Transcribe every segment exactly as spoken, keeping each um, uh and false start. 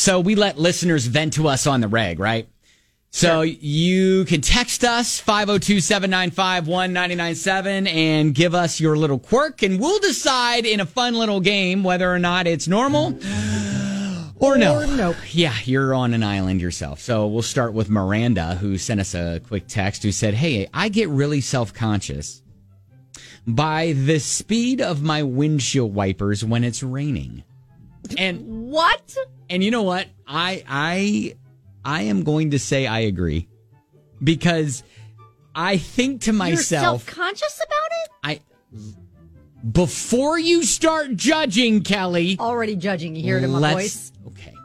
So we let listeners vent to us on the reg, right? So sure. You can text us five oh two, seven nine five, one nine nine seven and give us your little quirk, and we'll decide in a fun little game whether or not it's normal or no. Or nope. Yeah, you're on an island yourself. So we'll start with Miranda, who sent us a quick text who said, hey, I get really self-conscious by the speed of my windshield wipers when it's raining. And what? And you know what? I I I am going to say I agree, because I think to myself, you're self-conscious about it? I before you start judging, Kelly. Already judging. You hear it in my voice. Okay.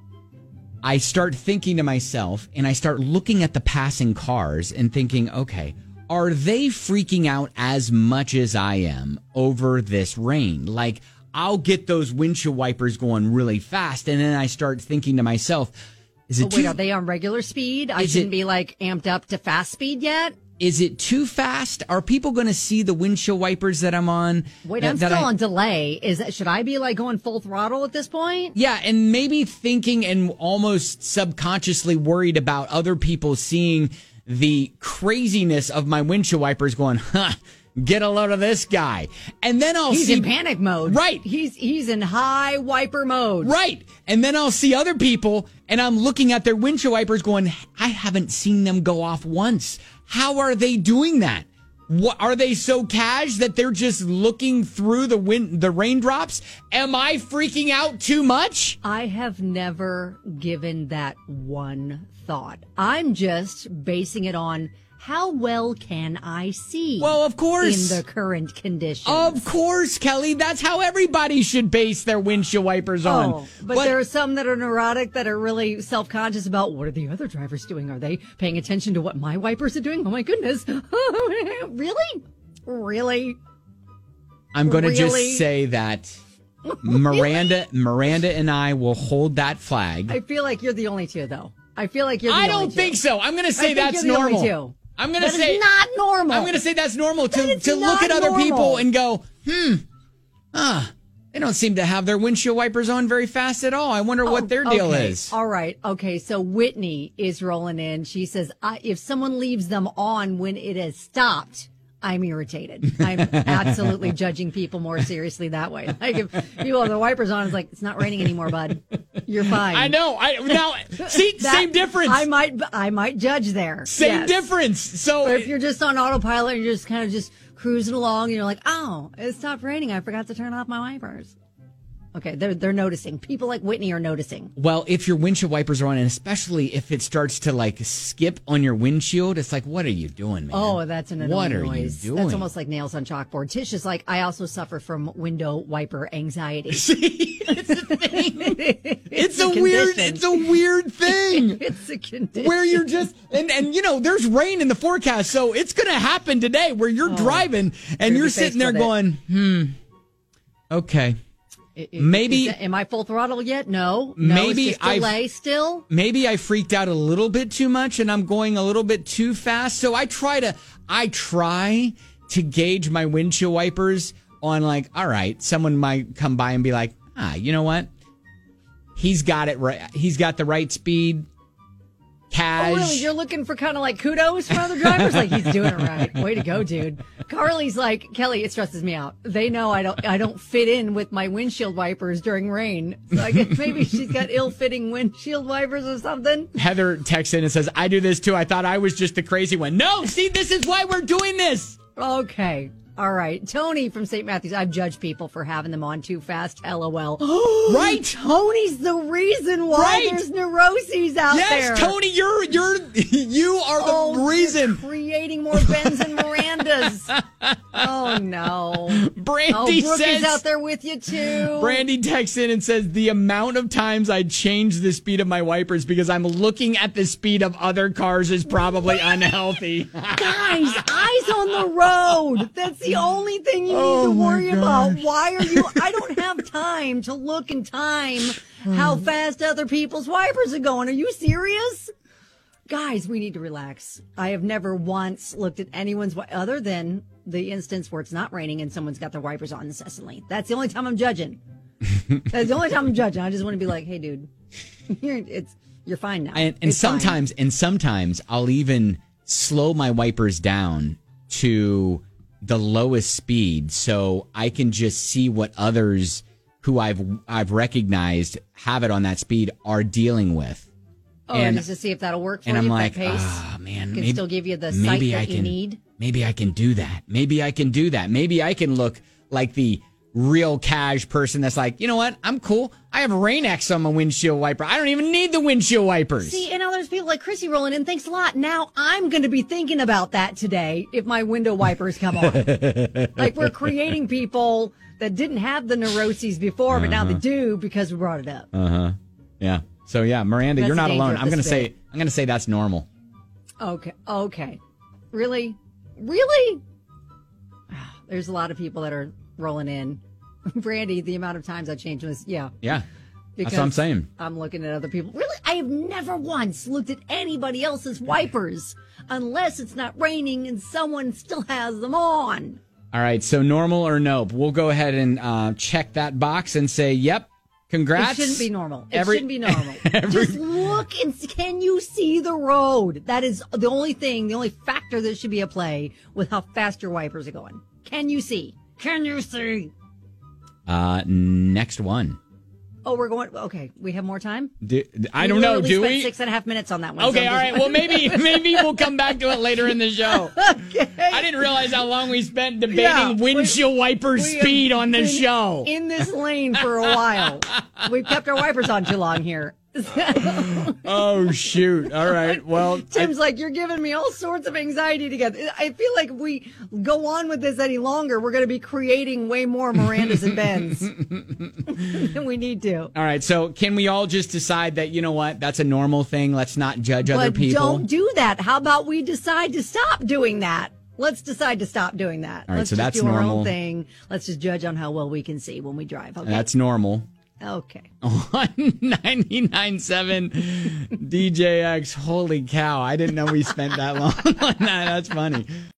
I start thinking to myself, and I start looking at the passing cars and thinking, okay, are they freaking out as much as I am over this rain? Like, I'll get those windshield wipers going really fast, and then I start thinking to myself, is it oh, wait, too, are they on regular speed? I shouldn't it, be, like, amped up to fast speed yet? Is it too fast? Are people going to see the windshield wipers that I'm on? Wait, that, I'm that still I, on delay. Is that, should I be, like, going full throttle at this point? Yeah, and maybe thinking and almost subconsciously worried about other people seeing the craziness of my windshield wipers going, huh, get a load of this guy. And then I'll he's see... He's in panic mode. Right. He's he's in high wiper mode. Right. And then I'll see other people, and I'm looking at their windshield wipers going, I haven't seen them go off once. How are they doing that? What, are they so cash that they're just looking through the wind, the raindrops? Am I freaking out too much? I have never given that one thought. I'm just basing it on how well can I see? Well, of course. In the current conditions. Of course, Kelly. That's how everybody should base their windshield wipers on. Oh, but, but there are some that are neurotic that are really self-conscious about what are the other drivers doing? Are they paying attention to what my wipers are doing? Oh, my goodness. Really? Really? I'm going to really? just say that Miranda, Miranda and I will hold that flag. I feel like you're the only two, thoh. I feel like you're the I only don't two. think so. I'm going to say that's you're the normal. Only two. I'm going to that say is not normal. I'm going to say that's normal to, that to look at other normal. people and go, hmm, ah, they don't seem to have their windshield wipers on very fast at all. I wonder oh, what their deal okay. is. All right. Okay. So Whitney is rolling in. She says, I, if someone leaves them on when it has stopped, I'm irritated. I'm absolutely judging people more seriously that way. Like if people have their wipers on, it's like, it's not raining anymore, bud. You're fine. I know. I now see that, same difference. I might I might judge there. Same yes. difference. So but if you're just on autopilot and you're just kind of just cruising along and you're like, oh, it stopped raining. I forgot to turn off my wipers. Okay, they're they're noticing. People like Whitney are noticing. Well, if your windshield wipers are on, and especially if it starts to like skip on your windshield, it's like, what are you doing, man? Oh, that's an annoying What are noise. you doing? That's almost like nails on chalkboard. Tish is like, I also suffer from window wiper anxiety. See, it's a thing. It's, it's a, a weird. It's a weird thing. It's a condition where you're just and and you know there's rain in the forecast, so it's going to happen today. Where you're oh, driving and you're sitting there going, hmm, okay. It, it, maybe that, am I full throttle yet? No. no maybe I delay still. Maybe I freaked out a little bit too much and I'm going a little bit too fast. So I try to I try to gauge my windshield wipers on like, all right, someone might come by and be like, ah, you know what? He's got it right. He's got the right speed. Cash. Oh, really? You're looking for kind of like kudos from other drivers? Like, he's doing it right. Way to go, dude. Carly's like, Kelly, it stresses me out. They know I don't I don't fit in with my windshield wipers during rain. So I guess maybe she's got ill-fitting windshield wipers or something. Heather texts in and says, I do this too. I thought I was just the crazy one. No, see, this is why we're doing this. Okay. All right. Tony from Saint Matthews. I've judged people for having them on too fast. LOL. Right. Tony's the reason why right. there's neuroses out yes, there. Yes, Tony, you're you're you are the oh, reason. You're creating more Bens and Mirandas. Oh no. Brandy oh, Brooke says is out there with you too. Brandy texts in and says the amount of times I change the speed of my wipers because I'm looking at the speed of other cars is probably unhealthy. Guys, eyes on the road. That's the only thing you oh need to worry gosh. about. Why are you? I don't have time to look and time how fast other people's wipers are going. Are you serious? Guys, we need to relax. I have never once looked at anyone's, other than the instance where it's not raining and someone's got their wipers on incessantly. That's the only time I'm judging. That's the only time I'm judging. I just want to be like, hey, dude, You're, it's you're fine now. And, and It's fine. sometimes, and sometimes I'll even slow my wipers down to the lowest speed so I can just see what others who I've I've recognized have it on that speed are dealing with. Oh, and, just to see if that'll work for and you. I'm if like, that pace ah, man, can maybe, still give you the sight maybe that I you can, need. Maybe I can do that. Maybe I can do that. Maybe I can look like the real cash person that's like, you know what? I'm cool. I have Rain-X on my windshield wiper. I don't even need the windshield wipers. See, and now there's people like Chrissy rolling in. Thanks a lot. Now I'm going to be thinking about that today if my window wipers come on. Like we're creating people that didn't have the neuroses before, uh-huh. but now they do because we brought it up. Uh huh. Yeah. So yeah, Miranda, That's you're not the danger alone. of I'm this going to say bit. I'm going to say that's normal. Okay. Okay. Really? Really? There's a lot of people that are rolling in. Brandy, the amount of times I changed this, yeah. Yeah. Because That's what I'm saying. I'm looking at other people. Really? I have never once looked at anybody else's wipers unless it's not raining and someone still has them on. All right. So normal or nope? We'll go ahead and uh, check that box and say, yep. Congrats. It shouldn't be normal. It Every- shouldn't be normal. every- Just look and see, can you see the road? That is the only thing, the only factor that should be at play with how fast your wipers are going. Can you see? Can you see? Uh, next one. Oh, we're going. Okay, we have more time. Do, I We don't know. literally Do spent we? Six and a half minutes on that one. Okay. so I'm All just- right. Well, maybe maybe we'll come back to it later in the show. Okay. I didn't realize how long we spent debating Yeah, we- windshield wiper we have speed on this been show. In this lane for a while. We've kept our wipers on too long here. Oh shoot! All right. Well, Tim's like, you're giving me all sorts of anxiety to get. I feel like if we go on with this any longer, we're going to be creating way more Mirandas and Bens than we need to. all right. So can we all just decide that, you know what? That's a normal thing. Let's not judge other But people. don't do that. How about we decide to stop doing that? Let's decide to stop doing that. All right, Let's so just that's do our normal. own thing. Let's just judge on how well we can see when we drive. Okay. That's normal. okay. On ninety-nine point seven D J X. Holy cow. I didn't know we spent that long on that. That's funny.